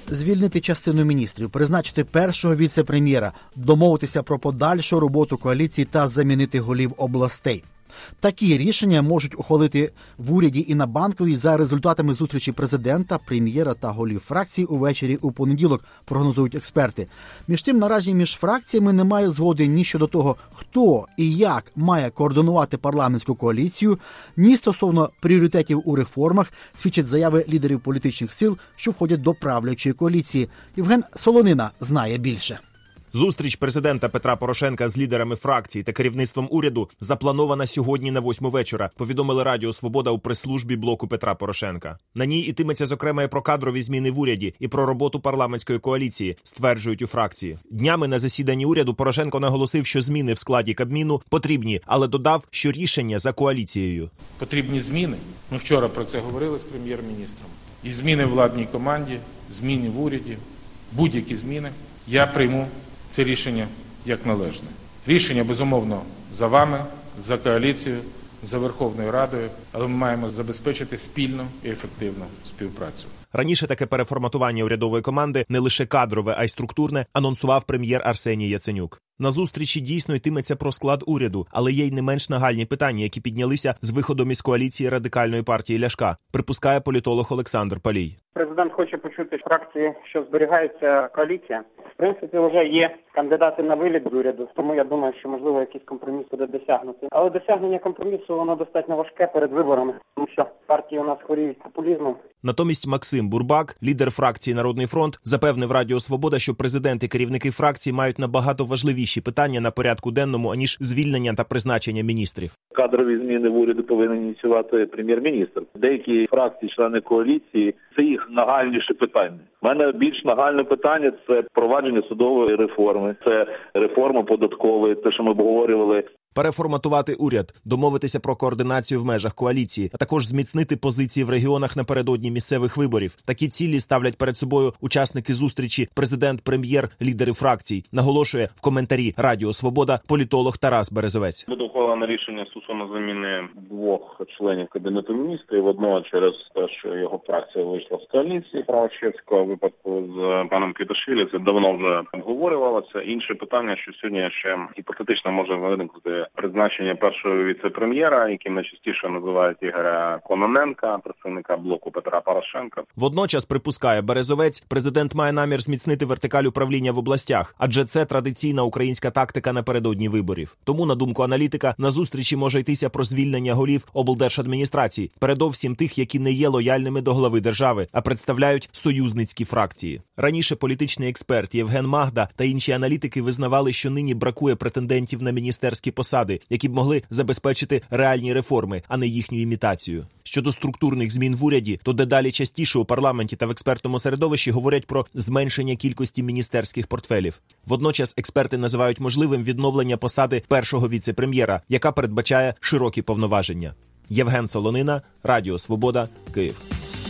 Звільнити частину міністрів, призначити першого віце-прем'єра, домовитися про подальшу роботу коаліції та замінити голів областей. Такі рішення можуть ухвалити в уряді і на Банковій за результатами зустрічі президента, прем'єра та голів фракцій увечері у понеділок, прогнозують експерти. Між тим, наразі між фракціями немає згоди ні щодо того, хто і як має координувати парламентську коаліцію, ні стосовно пріоритетів у реформах, свідчать заяви лідерів політичних сил, що входять до правлячої коаліції. Євген Солонина знає більше. Зустріч президента Петра Порошенка з лідерами фракцій та керівництвом уряду запланована сьогодні на 8 вечора, повідомили Радіо Свобода у прес-службі блоку Петра Порошенка. На ній йтиметься, зокрема, і про кадрові зміни в уряді, і про роботу парламентської коаліції, стверджують у фракції. Днями на засіданні уряду Порошенко наголосив, що зміни в складі Кабміну потрібні, але додав, що рішення за коаліцією. Потрібні зміни. Ми вчора про це говорили з прем'єр-міністром. І зміни в владній команді, зміни в уряді, будь-які зміни. Я прийму це рішення як належне. Рішення, безумовно, за вами, за коаліцією, за Верховною Радою, але ми маємо забезпечити спільну і ефективну співпрацю. Раніше таке переформатування урядової команди, не лише кадрове, а й структурне, анонсував прем'єр Арсеній Яценюк. На зустрічі дійсно йтиметься про склад уряду, але є й не менш нагальні питання, які піднялися з виходом із коаліції Радикальної партії Ляшка, припускає політолог Олександр Палій. Президент хоче почути з фракції, що зберігається коаліція. В принципі, вже є кандидати на виліт з уряду, тому я думаю, що, можливо, якийсь компроміс буде досягнути. Але досягнення компромісу, воно достатньо важке перед виборами, тому що партії у нас хворіють популізмом. Натомість Максим Бурбак, лідер фракції «Народний фронт», запевнив Радіо Свобода, що президент і керівники фракції мають набагато важливіші питання на порядку денному, аніж звільнення та призначення міністрів. Кадрові зміни в уряді повинен ініціювати прем'єр-міністр. Деякі фракції, члени коаліції, це їх нагальніше питання. У мене більш нагальне питання – це впровадження судової реформи, це реформа податкової, те, що ми обговорювали. Переформатувати уряд, домовитися про координацію в межах коаліції, а також зміцнити позиції в регіонах напередодні місцевих виборів. Такі цілі ставлять перед собою учасники зустрічі президент, прем'єр, лідери фракцій, наголошує в коментарі Радіо Свобода політолог Тарас Березовець. Буде ухвалене рішення стосовно заміни 2 членів Кабінету міністрів. Одного через те, що його фракція вийшла з коаліції Правочевського, випадку з паном Квіташвілі. Це давно вже обговорювалося. Інше питання, що сьогодні ще гіпотетично може виникнути призначення першого віце-прем'єра, яким найчастіше називають Ігоря Кононенка, представника блоку Петра Порошенка. Водночас, припускає Березовець, президент має намір зміцнити вертикаль управління в областях, адже це традиційна українська тактика напередодні виборів. Тому, на думку аналітика, на зустрічі може йтися про звільнення голів облдержадміністрацій, передовсім тих, які не є лояльними до глави держави, а представляють союзницькі фракції. Раніше політичний експерт Євген Магда та інші аналітики визнавали, що нині бракує претендентів на міністерські посади, які б могли забезпечити реальні реформи, а не їхню імітацію. Щодо структурних змін в уряді, то дедалі частіше у парламенті та в експертному середовищі говорять про зменшення кількості міністерських портфелів. Водночас експерти називають можливим відновлення посади першого віце-прем'єра, яка передбачає широкі повноваження. Євген Солонина, Радіо Свобода, Київ.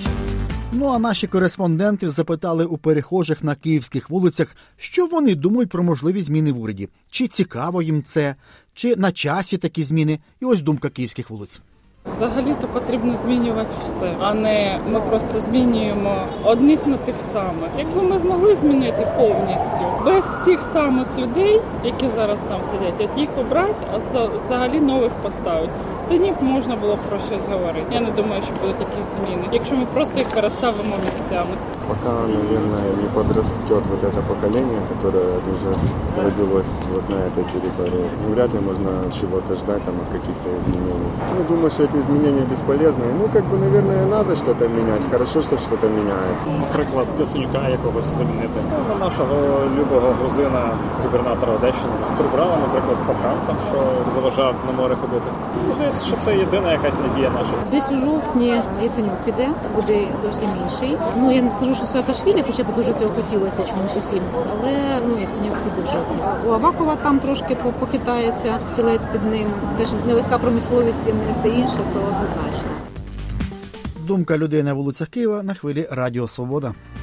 Ну а наші кореспонденти запитали у перехожих на київських вулицях, що вони думають про можливі зміни в уряді. Чи цікаво їм це, чи на часі такі зміни. І ось думка київських вулиць. Взагалі-то потрібно змінювати все, а не ми просто змінюємо одних на тих самих. Якби ми змогли змінити повністю, без цих самих людей, які зараз там сидять, от їх обрати, а взагалі нових поставити, тоді б можна було б про щось говорити. Я не думаю, що будуть якісь зміни, якщо ми просто їх переставимо місцями. Пока, наверное, не подрастет вот это поколение, которое уже родилось вот на этой территории, вряд ли можно чего-то ждать там от каких-то изменений. Ну, думаю, что эти изменения бесполезные. Ну, как бы, наверное, надо что-то менять. Хорошо, что что-то меняется. Наприклад, Яценюка якогось замінити. Ну, нашого любого грузина, губернатора Одещини, прибрали, наприклад, Паканта, що заважав на море ходити. Здається, що це єдина якась надія наша. Десь у жовтні Яценюк піде, буде зовсім інший. Ну, я не скажу, що Саакашвілі, хоча б дуже цього хотілося чомусь усім. Але, Яценюк піде в жовтні. У Авакова там трошки похитається, стілець під ним. Теж нелегка промисловість і не все інше, то однозначно. Думка людей на вулицях Києва на хвилі Радіо Свобода.